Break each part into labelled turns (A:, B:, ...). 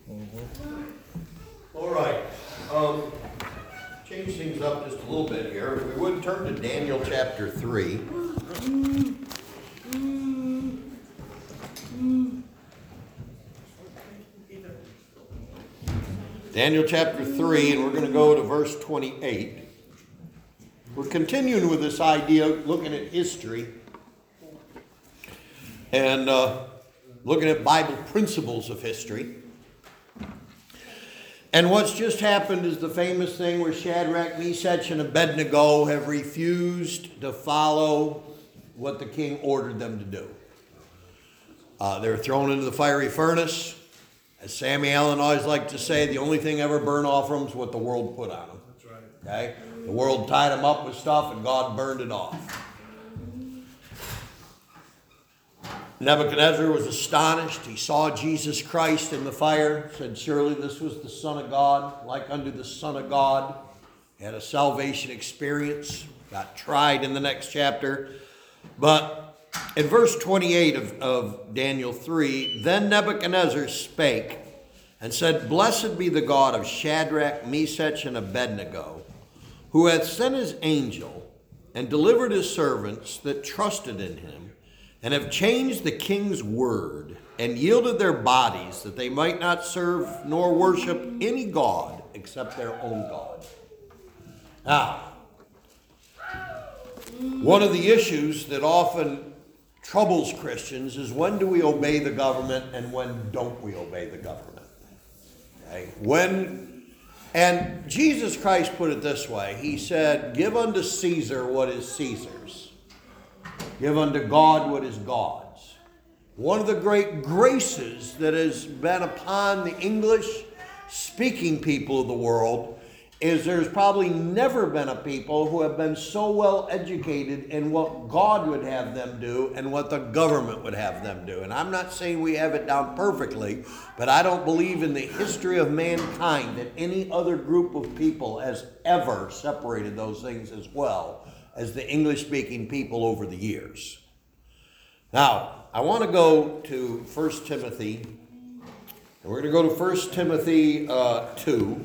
A: All right. Change things up just a little bit here. If we would turn to Daniel chapter 3. Daniel chapter 3, and we're going to go to verse 28. We're continuing with this idea, looking at history and looking at Bible principles of history. And what's just happened is the famous thing where Shadrach, Meshach, and Abednego have refused to follow what the king ordered them to do. They were thrown into the fiery furnace. As Sammy Allen always liked to say, the only thing ever burned off them is what the world put on them.
B: That's right.
A: Okay? The world tied them up with stuff and God burned it off. Nebuchadnezzar was astonished. He saw Jesus Christ in the fire, said, surely this was the Son of God, like unto the Son of God. He had a salvation experience, got tried in the next chapter. But in verse 28 of Daniel 3, then Nebuchadnezzar spake and said, blessed be the God of Shadrach, Meshach, and Abednego, who hath sent his angel and delivered his servants that trusted in him, and have changed the king's word, and yielded their bodies, that they might not serve nor worship any god except their own God. Now, one of the issues that often troubles Christians is when do we obey the government and when don't we obey the government? Okay? And Jesus Christ put it this way. He said, give unto Caesar what is Caesar's. Give unto God what is God's. One of the great graces that has been upon the English-speaking people of the world is there's probably never been a people who have been so well educated in what God would have them do and what the government would have them do. And I'm not saying we have it down perfectly, but I don't believe in the history of mankind that any other group of people has ever separated those things as well as the English-speaking people over the years. Now, I want to go to 1 Timothy, and we're going to go to 1 Timothy 2.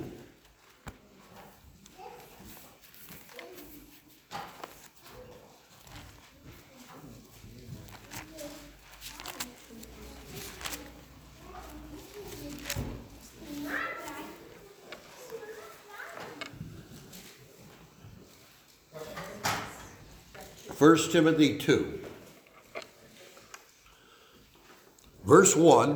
A: First Timothy 2, verse 1,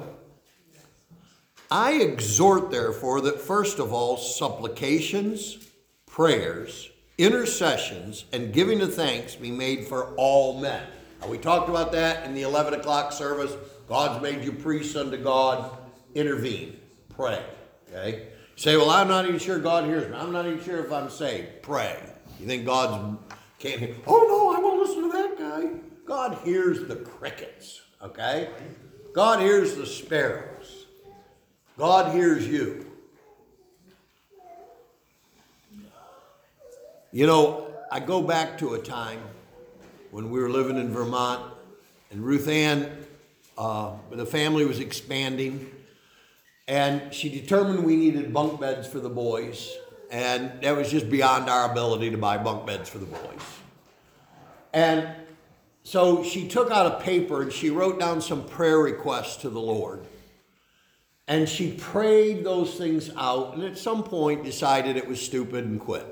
A: I exhort therefore that first of all supplications, prayers, intercessions, and giving of thanks be made for all men. Now we talked about that in the 11 o'clock service. God's made you priests unto God. Intervene. Pray. Okay? You say, well, I'm not even sure God hears me. I'm not even sure if I'm saved. Pray. You think God's can't hear? Oh no, I won't listen to that guy. God hears the crickets. Okay? God hears the sparrows. God hears you. You know, I go back to a time when we were living in Vermont, and Ruth Ann, the family was expanding, and she determined we needed bunk beds for the boys, and that was just beyond our ability to buy bunk beds for the boys. And so she took out a paper and she wrote down some prayer requests to the Lord. And she prayed those things out, and at some point decided it was stupid and quit.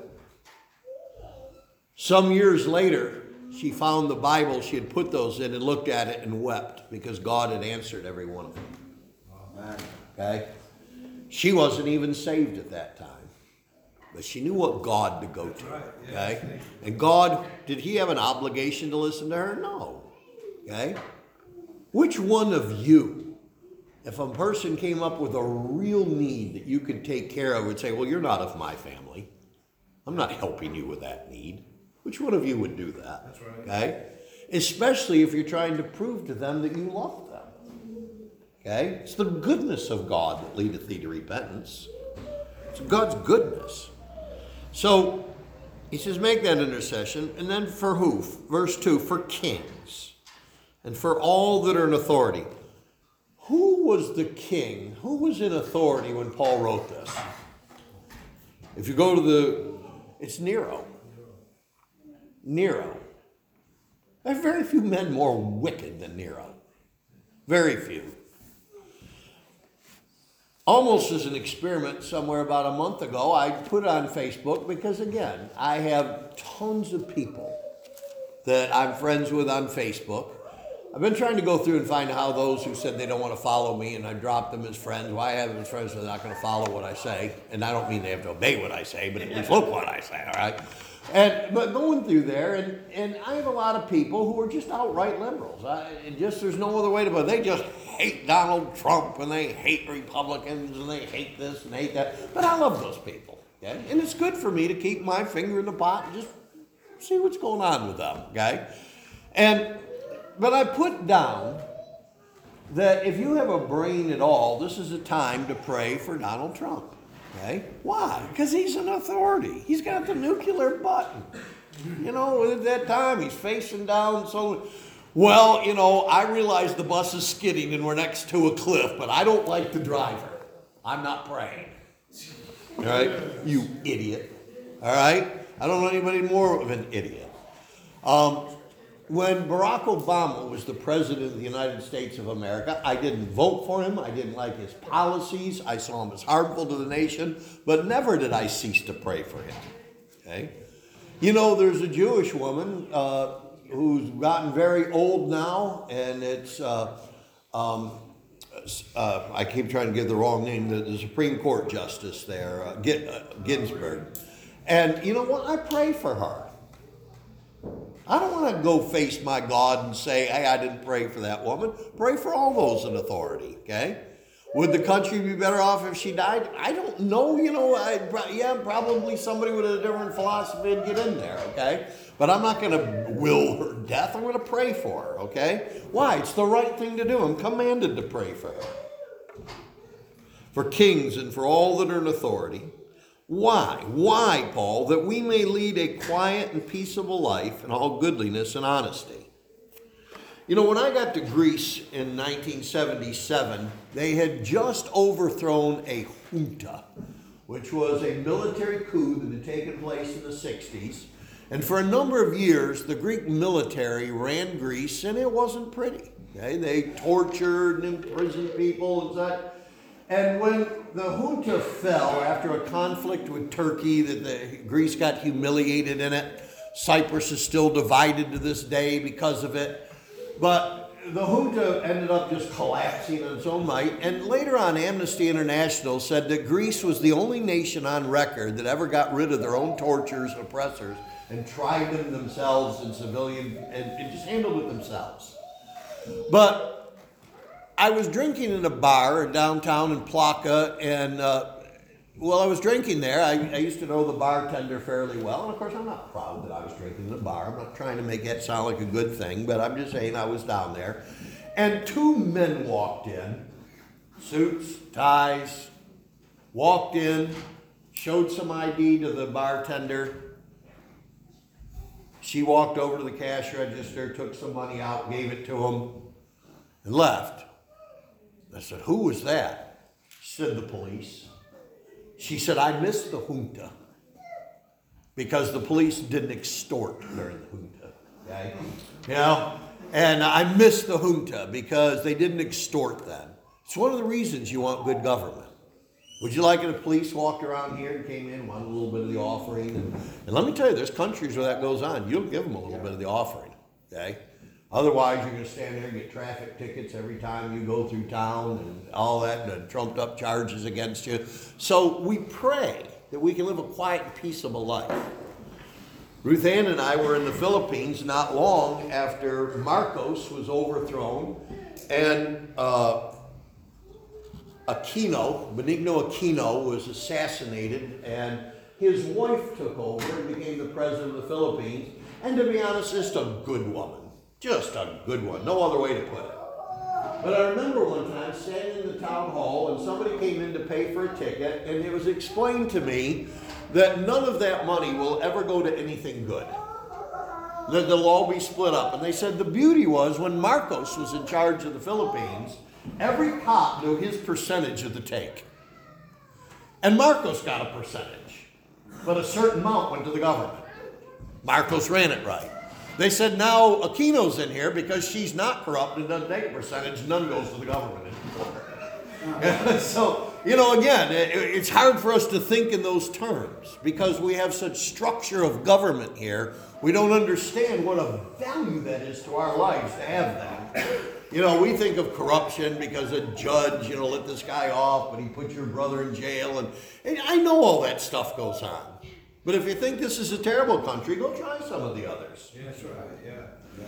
A: Some years later, she found the Bible she had put those in and looked at it and wept because God had answered every one of them. Amen. Okay? She wasn't even saved at that time. But she knew what God to go to. Okay? And God, did he have an obligation to listen to her? No. Okay? Which one of you, if a person came up with a real need that you could take care of, would say, well, you're not of my family. I'm not helping you with that need. Which one of you would do that?
B: That's right.
A: Okay? Especially if you're trying to prove to them that you love them. Okay? It's the goodness of God that leadeth thee to repentance. It's God's goodness. So, he says, make that intercession. And then for who? Verse 2, for kings. And for all that are in authority. Who who was the king? Who was in authority when Paul wrote this? If you go to it's Nero. Nero. There are very few men more wicked than Nero. Very few. Almost as an experiment somewhere about a month ago, I put it on Facebook because, again, I have tons of people that I'm friends with on Facebook. I've been trying to go through and find how those who said they don't want to follow me and I dropped them as friends. Why I have them as friends so they're not going to follow what I say. And I don't mean they have to obey what I say, but at least look what I say, all right? But going through there, and I have a lot of people who are just outright liberals. There's no other way to put it. They just hate Donald Trump, and they hate Republicans, and they hate this and hate that. But I love those people, okay? And it's good for me to keep my finger in the pot and just see what's going on with them, okay? But I put down that if you have a brain at all, this is a time to pray for Donald Trump. Okay? Why? Because he's an authority. He's got the nuclear button. At that time, he's facing down. I realize the bus is skidding and we're next to a cliff, but I don't like the driver. I'm not praying. All right? You idiot. All right? I don't know anybody more of an idiot. When Barack Obama was the president of the United States of America, I didn't vote for him. I didn't like his policies. I saw him as harmful to the nation, but never did I cease to pray for him. Okay? There's a Jewish woman who's gotten very old now, and it's, I keep trying to give the wrong name, the Supreme Court Justice there, Ginsburg. And you know what? I pray for her. I don't want to go face my God and say, hey, I didn't pray for that woman. Pray for all those in authority, okay? Would the country be better off if she died? I don't know. Probably somebody with a different philosophy would get in there, okay? But I'm not going to will her death. I'm going to pray for her, okay? Why? It's the right thing to do. I'm commanded to pray for her. For kings and for all that are in authority. Why? Why, Paul? That we may lead a quiet and peaceable life in all goodliness and honesty. When I got to Greece in 1977, they had just overthrown a junta, which was a military coup that had taken place in the 60s. And for a number of years, the Greek military ran Greece, and it wasn't pretty. Okay? They tortured and imprisoned people and such. And when the junta fell after a conflict with Turkey, Greece got humiliated in it. Cyprus is still divided to this day because of it. But the junta ended up just collapsing on its own might. And later on, Amnesty International said that Greece was the only nation on record that ever got rid of their own torturers, oppressors, and tried them themselves in civilian, and just handled it themselves. But I was drinking in a bar downtown in Plaka, and while I was drinking there, I used to know the bartender fairly well. And of course, I'm not proud that I was drinking in a bar. I'm not trying to make that sound like a good thing, but I'm just saying I was down there. And two men walked in, suits, ties, walked in, showed some ID to the bartender. She walked over to the cash register, took some money out, gave it to him, and left. I said, who was that? She said, the police. She said, I missed the junta because the police didn't extort during the junta. Okay? And I missed the junta because they didn't extort then. It's one of the reasons you want good government. Would you like it if police walked around here and came in, wanted a little bit of the offering? And let me tell you, there's countries where that goes on. You'll give them a little bit of the offering. Okay? Otherwise, you're going to stand there and get traffic tickets every time you go through town and all that, and trumped up charges against you. So we pray that we can live a quiet and peaceable life. Ruth Ann and I were in the Philippines not long after Marcos was overthrown, and Benigno Aquino was assassinated, and his wife took over and became the president of the Philippines. And to be honest, just a good woman. Just a good one. No other way to put it. But I remember one time standing in the town hall and somebody came in to pay for a ticket, and it was explained to me that none of that money will ever go to anything good. That they'll all be split up. And they said the beauty was when Marcos was in charge of the Philippines, Every cop knew his percentage of the take. And Marcos got a percentage, but a certain amount went to the government. Marcos ran it right. They said now Aquino's in here because she's not corrupt and doesn't take a percentage, none goes to the government anymore. So, again, it's hard for us to think in those terms because we have such structure of government here. We don't understand what a value that is to our lives to have that. We think of corruption because a judge, let this guy off, but he put your brother in jail. And I know all that stuff goes on. But if you think this is a terrible country, go try some of the others.
B: Yeah, that's right, yeah.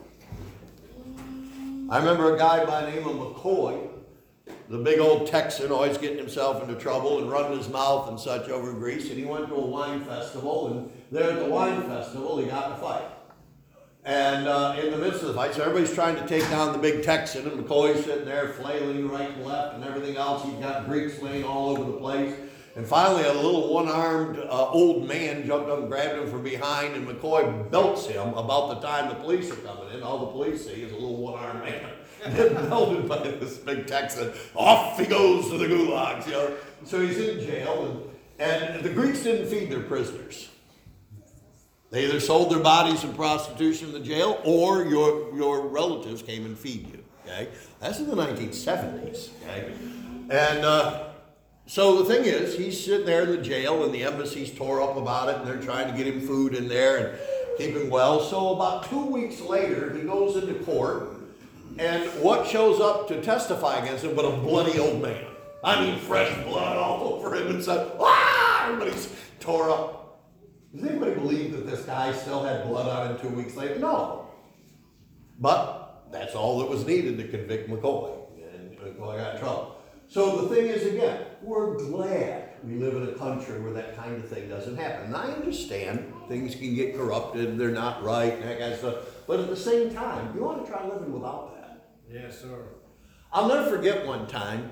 A: I remember a guy by the name of McCoy, the big old Texan, always getting himself into trouble and running his mouth and such over Greece. And he went to a wine festival, and there at the wine festival, he got in a fight. And in the midst of the fight, so everybody's trying to take down the big Texan, and McCoy's sitting there flailing right and left and everything else. He's got Greeks laying all over the place. And finally, a little one-armed old man jumped up and grabbed him from behind, and McCoy belts him about the time the police are coming in. All the police see is a little one-armed man getting belted by this big Texan. Off he goes to the gulags, So he's in jail, and the Greeks didn't feed their prisoners. They either sold their bodies in prostitution in the jail, or your relatives came and feed you. Okay, that's in the 1970s. Okay, and so the thing is, he's sitting there in the jail, and the embassy's tore up about it, and they're trying to get him food in there and keep him well. So about 2 weeks later, he goes into court, and what shows up to testify against him but a bloody old man? I mean, fresh blood all over him and stuff. Everybody's tore up. Does anybody believe that this guy still had blood on him 2 weeks later? No. But that's all that was needed to convict McCoy, and McCoy got in trouble. So the thing is, again, we're glad we live in a country where that kind of thing doesn't happen. And I understand things can get corrupted, they're not right, and that kind of stuff. But at the same time, you want to try living without that.
B: Yes, sir.
A: I'll never forget one time,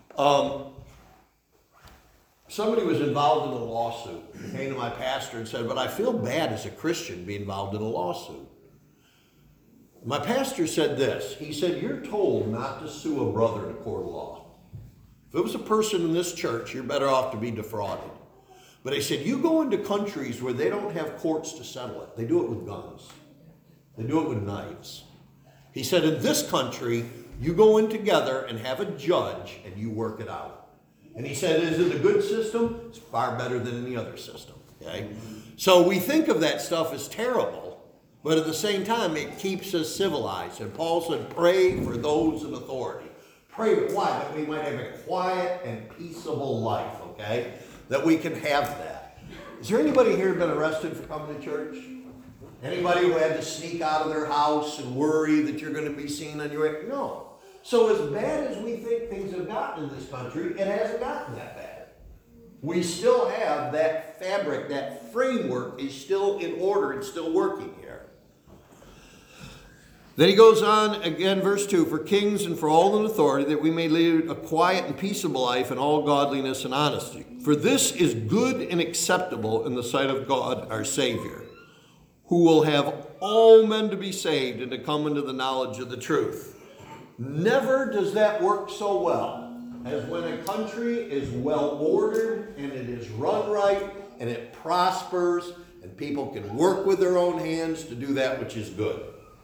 A: somebody was involved in a lawsuit. He came to my pastor and said, but I feel bad as a Christian being involved in a lawsuit. My pastor said this. He said, you're told not to sue a brother in a court of law. If it was a person in this church, you're better off to be defrauded. But he said, you go into countries where they don't have courts to settle it. They do it with guns. They do it with knives. He said, in this country, you go in together and have a judge and you work it out. And he said, is it a good system? It's far better than any other system. Okay? So we think of that stuff as terrible, but at the same time, it keeps us civilized. And Paul said, pray for those in authority. Pray, why? That we might have a quiet and peaceable life, okay? That we can have that. Is there anybody here been arrested for coming to church? Anybody who had to sneak out of their house and worry that you're going to be seen on your way? No. So as bad as we think things have gotten in this country, it hasn't gotten that bad. We still have that fabric, that framework is still in order, it's still working here. Then he goes on again, verse 2, for kings and for all in authority, that we may lead a quiet and peaceable life in all godliness and honesty. For this is good and acceptable in the sight of God our Savior, who will have all men to be saved and to come into the knowledge of the truth. Never does that work so well as when a country is well ordered and it is run right and it prospers and people can work with their own hands to do that which is good.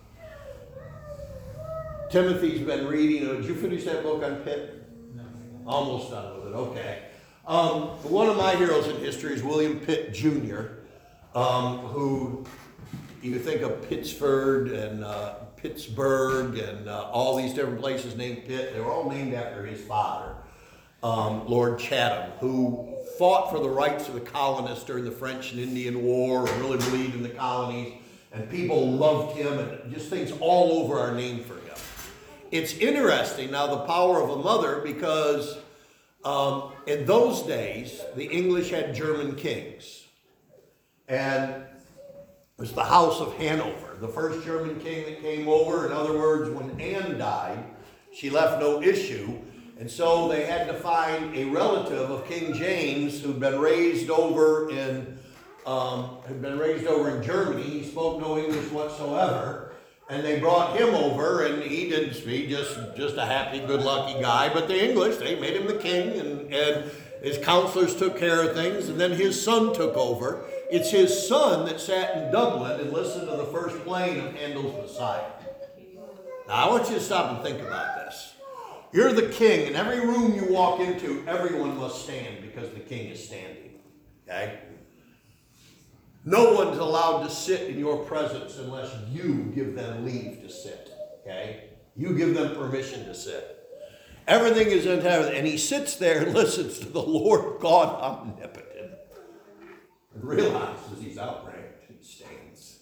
A: Timothy's been reading. Did you finish that book on Pitt?
B: No.
A: Almost done with it. Okay. One of my heroes in history is William Pitt Jr., who you think of Pittsburgh and Pittsburgh and all these different places named Pitt. They were all named after his father, Lord Chatham, who fought for the rights of the colonists during the French and Indian War and really believed in the colonies. And people loved him, and just things all over are named for him. It's interesting now, the power of a mother, because in those days, the English had German kings. And it was the House of Hanover, the first German king that came over. In other words, when Anne died, she left no issue. And so they had to find a relative of King James who'd been raised over in Germany. He spoke no English whatsoever. And they brought him over, and he didn't speak, just a happy, good-lucky guy. But the English, they made him the king, and his counselors took care of things, and then his son took over. It's his son that sat in Dublin and listened to the first playing of Handel's Messiah. Now, I want you to stop and think about this. You're the king, and every room you walk into, everyone must stand because the king is standing. Okay? No one's allowed to sit in your presence unless you give them leave to sit. Okay? You give them permission to sit. Everything is in heaven, and he sits there and listens to the Lord God omnipotent. And realizes he's outranked and stands.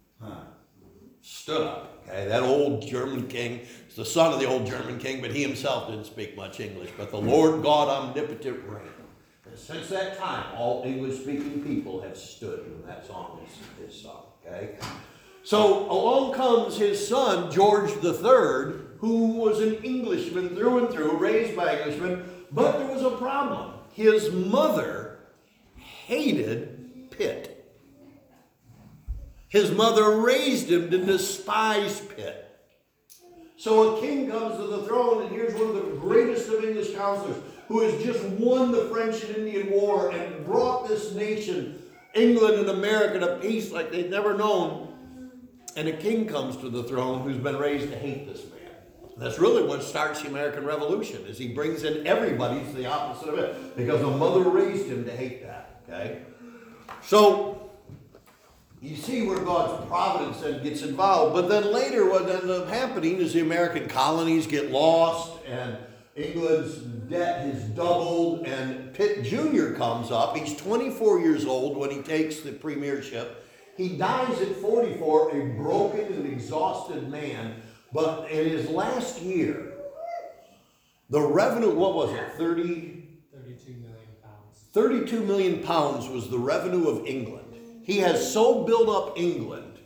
A: Stood up. Okay? That old German king is the son of the old German king, but he himself didn't speak much English. But the Lord God omnipotent reigned. Since that time, all English-speaking people have stood when that song is sung, okay? So along comes his son, George III, who was an Englishman through and through, raised by Englishmen, but there was a problem. His mother hated Pitt. His mother raised him to despise Pitt. So a king comes to the throne, and here's one of the greatest of English counselors, who has just won the French and Indian War and brought this nation, England and America, to peace like they'd never known. And a king comes to the throne who's been raised to hate this man. And that's really what starts the American Revolution, is he brings in everybody to the opposite of it, because the mother raised him to hate that, okay? So, you see where God's providence then gets involved. But then later what ends up happening is the American colonies get lost, and England's debt has doubled, and Pitt Jr. comes up. He's 24 years old when he takes the premiership. He dies at 44, a broken and exhausted man. But in his last year, the revenue, what was it,
B: 32 million pounds.
A: 32 million pounds was the revenue of England. He has so built up England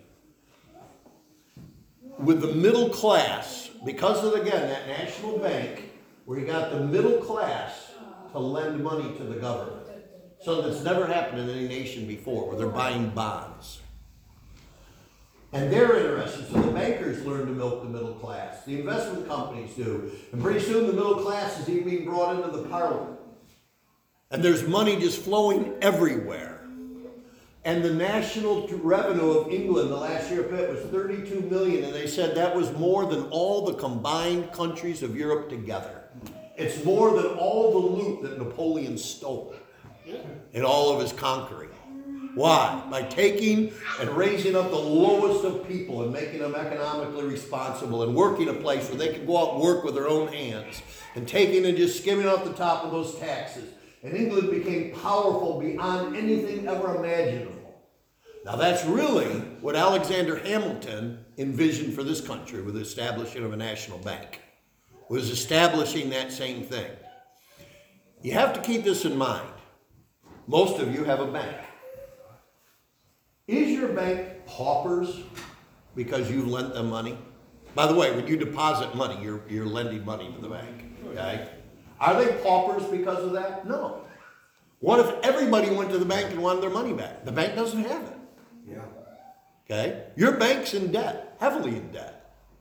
A: with the middle class, because of, again, that national bank, where he got the middle class to lend money to the government. So that's never happened in any nation before, where they're buying bonds. And they're interested, so the bankers learn to milk the middle class. The investment companies do. And pretty soon the middle class is even being brought into the parliament. And there's money just flowing everywhere. And the national revenue of England the last year of it was 32 million, and they said that was more than all the combined countries of Europe together. It's more than all the loot that Napoleon stole in all of his conquering. Why? By taking and raising up the lowest of people and making them economically responsible and working a place where they could go out and work with their own hands, and taking and just skimming off the top of those taxes. And England became powerful beyond anything ever imaginable. Now that's really what Alexander Hamilton envisioned for this country with the establishment of a national bank. Was establishing that same thing. You have to keep this in mind. Most of you have a bank. Is your bank paupers because you lent them money? By the way, when you deposit money, you're lending money to the bank. Okay? Are they paupers because of that? No. What if everybody went to the bank and wanted their money back? The bank doesn't have it.
C: Yeah.
A: Okay? Your bank's in debt, heavily in debt.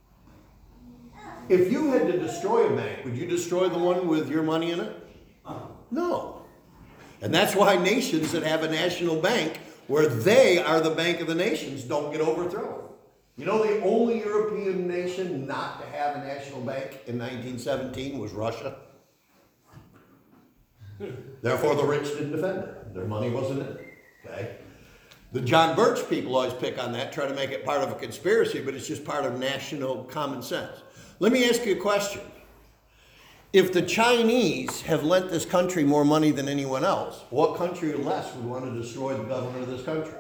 A: If you had to destroy a bank, would you destroy the one with your money in it? No. And that's why nations that have a national bank, where they are the bank of the nations, don't get overthrown. You know, the only European nation not to have a national bank in 1917 was Russia. Therefore, the rich didn't defend it. Their money wasn't in it. Okay? The John Birch people always pick on that, try to make it part of a conspiracy, but it's just part of national common sense. Let me ask you a question. If the Chinese have lent this country more money than anyone else, what country less would want to destroy the government of this country?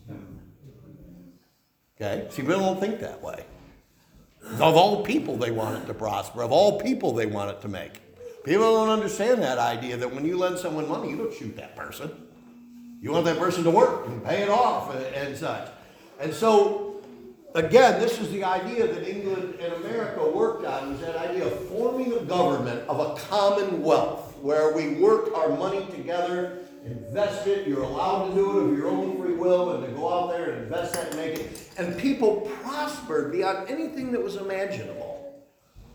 A: Okay? See, people don't think that way. Of all people, they want it to prosper. Of all people, they want it to make. People don't understand that idea that when you lend someone money, you don't shoot that person. You want that person to work and pay it off and such. And so, again, this is the idea that England and America worked on, was that idea of forming a government of a commonwealth where we work our money together invest it. You're allowed to do it of your own free will and to go out there and invest that and make it. And people prospered beyond anything that was imaginable.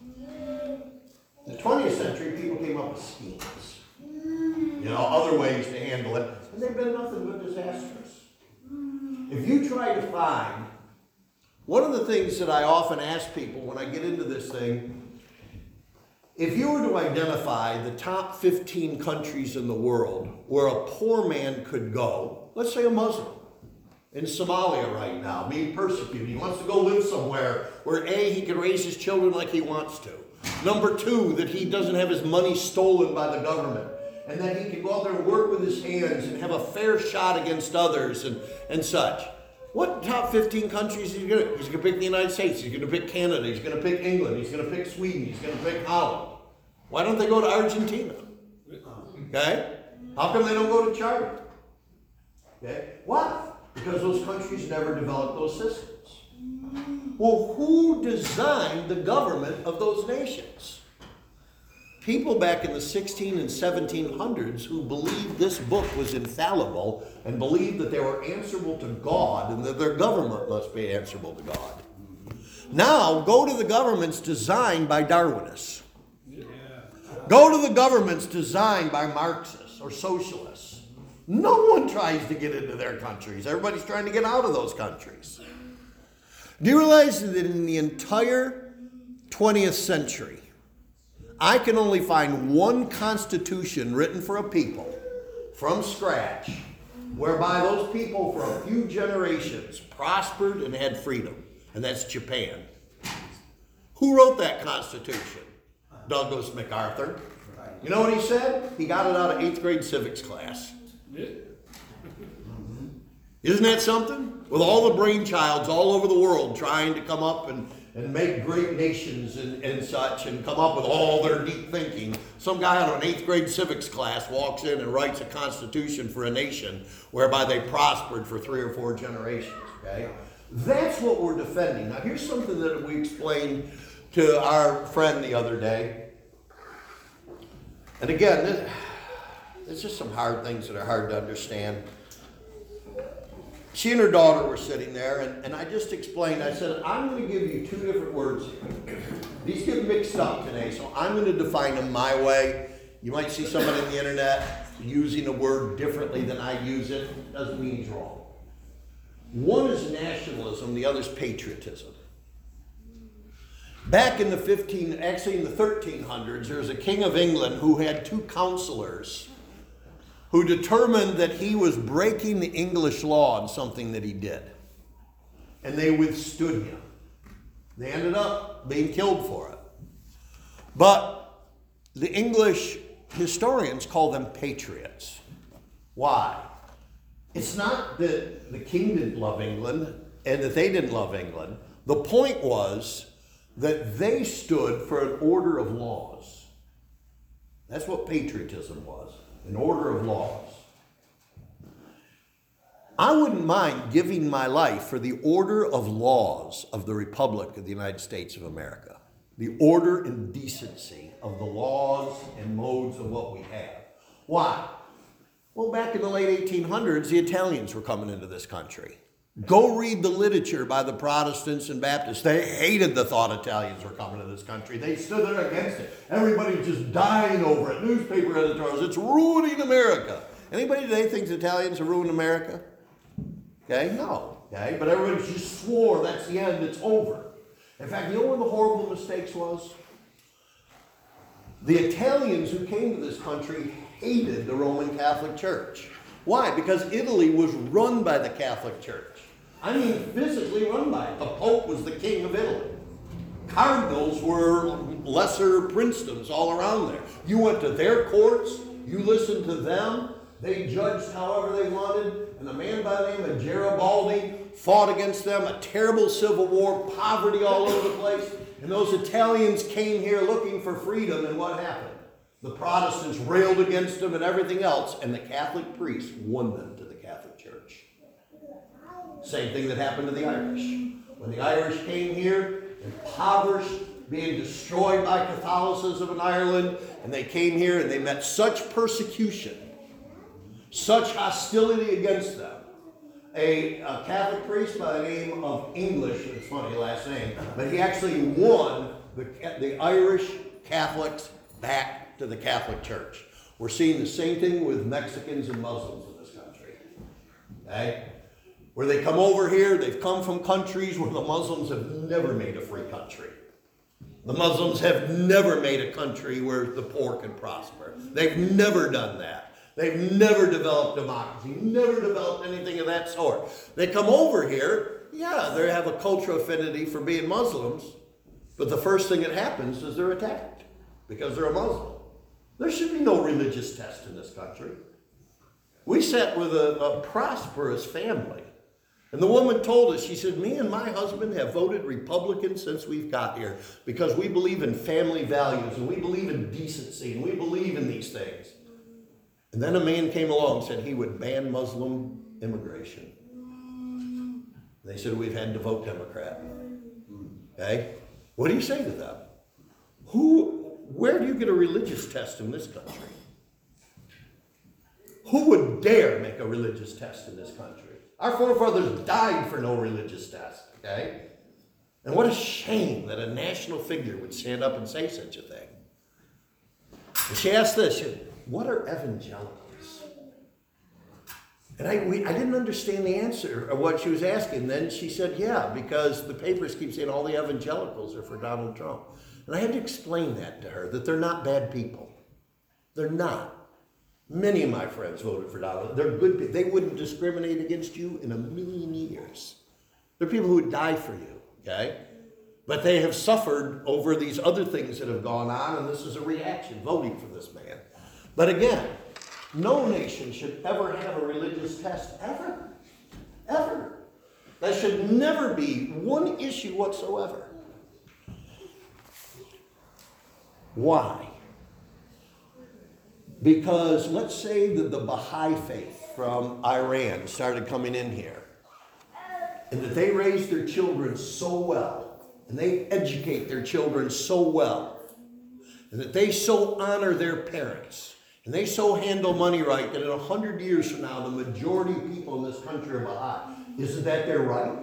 A: In the 20th century, people came up with schemes, other ways to handle it, and they've been nothing but disastrous. If you try to find, one of the things that I often ask people when I get into this thing, if you were to identify the top 15 countries in the world where a poor man could go, let's say a Muslim, in Somalia right now, being persecuted. He wants to go live somewhere where A, he can raise his children like he wants to. Number two, that he doesn't have his money stolen by the government. And that he can go out there and work with his hands and have a fair shot against others and such. What top 15 countries is he going to? He's going to pick the United States. He's going to pick Canada. He's going to pick England. He's going to pick Sweden. He's going to pick Holland. Why don't they go to Argentina? Okay? How come they don't go to China? Okay? Why? Because those countries never developed those systems. Well, who designed the government of those nations? People back in the 16 and 1700s who believed this book was infallible and believed that they were answerable to God and that their government must be answerable to God. Now, go to the governments designed by Darwinists. Go to the governments designed by Marxists or socialists. No one tries to get into their countries. Everybody's trying to get out of those countries. Do you realize that in the entire 20th century, I can only find one constitution written for a people from scratch, whereby those people for a few generations prospered and had freedom, and that's Japan. Who wrote that constitution? Douglas MacArthur. You know what he said? He got it out of 8th grade civics class. Isn't that something? With all the brainchilds all over the world trying to come up and make great nations and such and come up with all their deep thinking. Some guy out of an 8th grade civics class walks in and writes a constitution for a nation whereby they prospered for 3 or 4 generations. Okay? That's what we're defending. Now here's something that we explained to our friend the other day. And again, there's just some hard things that are hard to understand. She and her daughter were sitting there, and I just explained, I said, I'm going to give you 2 different words here. These get mixed up today, so I'm going to define them my way. You might see somebody on the internet using a word differently than I use it. Doesn't mean he's wrong. One is nationalism, the other is patriotism. Back in the 1300s, there was a king of England who had 2 counselors who determined that he was breaking the English law in something that he did. And they withstood him. They ended up being killed for it. But the English historians call them patriots. Why? It's not that the king didn't love England and that they didn't love England. The point was that they stood for an order of laws. That's what patriotism was, an order of laws. I wouldn't mind giving my life for the order of laws of the Republic of the United States of America. The order and decency of the laws and modes of what we have. Why? Well, back in the late 1800s, the Italians were coming into this country. Go read the literature by the Protestants and Baptists. They hated the thought Italians were coming to this country. They stood there against it. Everybody's just dying over it. Newspaper editorials, it's ruining America. Anybody today thinks Italians are ruining America? Okay, no. Okay, but everybody just swore that's the end, it's over. In fact, you know what the horrible mistakes was? The Italians who came to this country hated the Roman Catholic Church. Why? Because Italy was run by the Catholic Church. I mean, physically run by it. The Pope was the king of Italy. Cardinals were lesser princedoms all around there. You went to their courts, you listened to them, they judged however they wanted, and a man by the name of Garibaldi fought against them, a terrible civil war, poverty all over the place, and those Italians came here looking for freedom, and what happened? The Protestants railed against them and everything else, and the Catholic priests won them to the Catholic Church. Same thing that happened to the Irish. When the Irish came here, impoverished, being destroyed by Catholicism in Ireland, and they came here and they met such persecution such hostility against them. A Catholic priest by the name of English, it's funny, last name, but he actually won the Irish Catholics back to the Catholic Church. We're seeing the same thing with Mexicans and Muslims in this country. Okay? Where they come over here, they've come from countries where the Muslims have never made a free country. The Muslims have never made a country where the poor can prosper. They've never done that. They've never developed democracy, never developed anything of that sort. They come over here, yeah, they have a cultural affinity for being Muslims, but the first thing that happens is they're attacked because they're a Muslim. There should be no religious test in this country. We sat with a prosperous family, and the woman told us, she said, me and my husband have voted Republican since we've got here because we believe in family values, and we believe in decency, and we believe in these things. And then a man came along and said he would ban Muslim immigration. They said, we've had to vote Democrat. Okay? What do you say to them? Where do you get a religious test in this country? Who would dare make a religious test in this country? Our forefathers died for no religious test. Okay? And what a shame that a national figure would stand up and say such a thing. And she asked this, what are evangelicals? And I didn't understand the answer of what she was asking. Then she said, yeah, because the papers keep saying all the evangelicals are for Donald Trump. And I had to explain that to her, that they're not bad people. They're not. Many of my friends voted for Donald. They're good people. They wouldn't discriminate against you in a million years. They're people who would die for you, okay? But they have suffered over these other things that have gone on, and this is a reaction, voting for this man. But again, no nation should ever have a religious test, ever. Ever. That should never be one issue whatsoever. Why? Because let's say that the Baha'i faith from Iran started coming in here, and that they raise their children so well, and they educate their children so well, and that they so honor their parents, and they so handle money right that in 100 years from now, the majority of people in this country are Baha'i. Isn't that their right?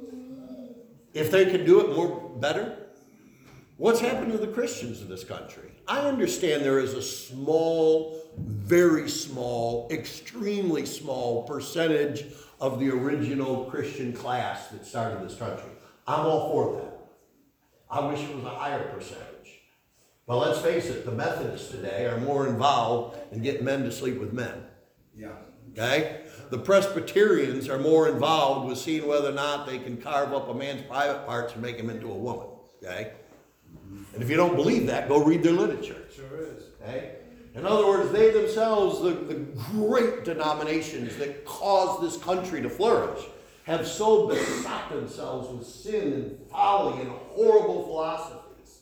A: If they could do it better? What's happened to the Christians in this country? I understand there is a small, very small, extremely small percentage of the original Christian class that started this country. I'm all for that. I wish it was a higher percentage. But let's face it, the Methodists today are more involved in getting men to sleep with men.
C: Yeah.
A: Okay? The Presbyterians are more involved with seeing whether or not they can carve up a man's private parts and make him into a woman. Okay? And if you don't believe that, go read their literature.
C: Sure is.
A: Okay? In other words, they themselves, the great denominations that caused this country to flourish, have so besought themselves with sin and folly and horrible philosophies.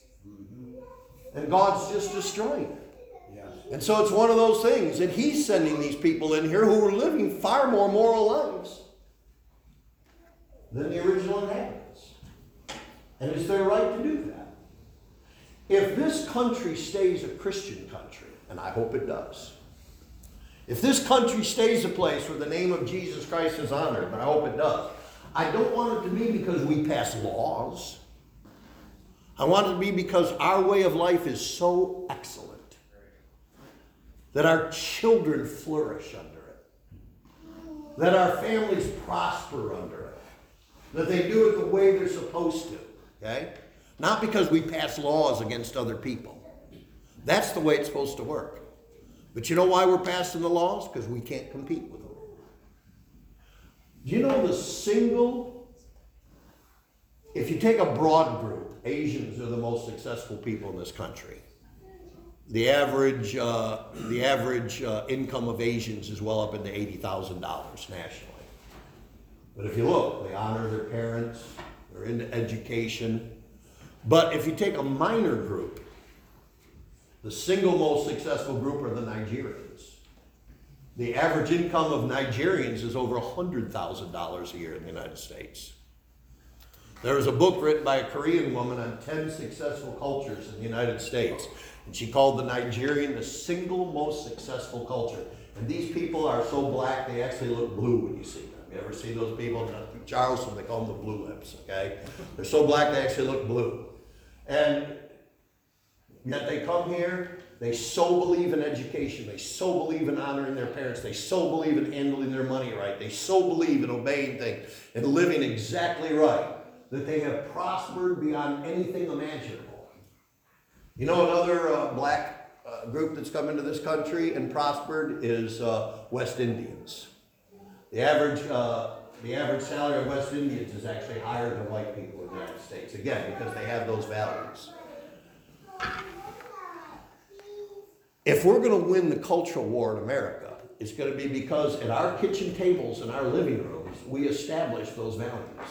A: And God's just destroying it.
C: Yeah.
A: And so it's one of those things that he's sending these people in here who are living far more moral lives than the original inhabitants. And it's their right to do that. If this country stays a Christian country, and I hope it does, if this country stays a place where the name of Jesus Christ is honored, but I hope it does, I don't want it to be because we pass laws. I want it to be because our way of life is so excellent that our children flourish under it, that our families prosper under it, that they do it the way they're supposed to, okay? Not because we pass laws against other people. That's the way it's supposed to work. But you know why we're passing the laws? Because we can't compete with them. Do you know if you take a broad group, Asians are the most successful people in this country. The average income of Asians is well up into $80,000 nationally. But if you look, they honor their parents, they're into education. But if you take a minor group, the single most successful group are the Nigerians. The average income of Nigerians is over $100,000 a year in the United States. There was a book written by a Korean woman on 10 successful cultures in the United States. And she called the Nigerian the single most successful culture. And these people are so black, they actually look blue when you see them. You ever see those people? Charleston, they call them the blue lips, okay? They're so black, they actually look blue. And yet they come here, they so believe in education, they so believe in honoring their parents, they so believe in handling their money right, they so believe in obeying things and living exactly right, that they have prospered beyond anything imaginable. You know another black group that's come into this country and prospered is West Indians. The average salary of West Indians is actually higher than white people in the United States. Again, because they have those values. If we're going to win the cultural war in America, it's going to be because at our kitchen tables and our living rooms, we establish those values.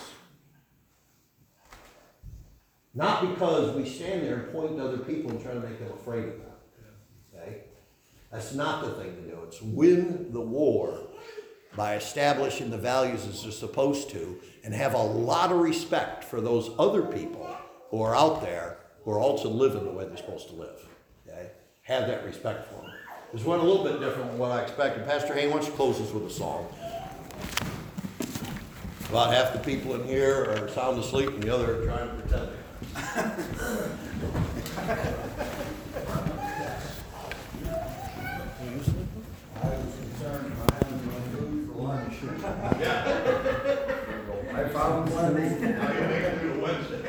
A: Not because we stand there and point to other people and try to make them afraid of them. Okay? That's not the thing to do. It's win the war by establishing the values as they're supposed to and have a lot of respect for those other people who are out there who are also living the way they're supposed to live. Okay? Have that respect for them. This went a little bit different than what I expected. Pastor Hayne, why don't you close us with a song? About half the people in here are sound asleep and the other are trying to pretend they are.
C: I was concerned I hadn't no food for lunch. I found plenty.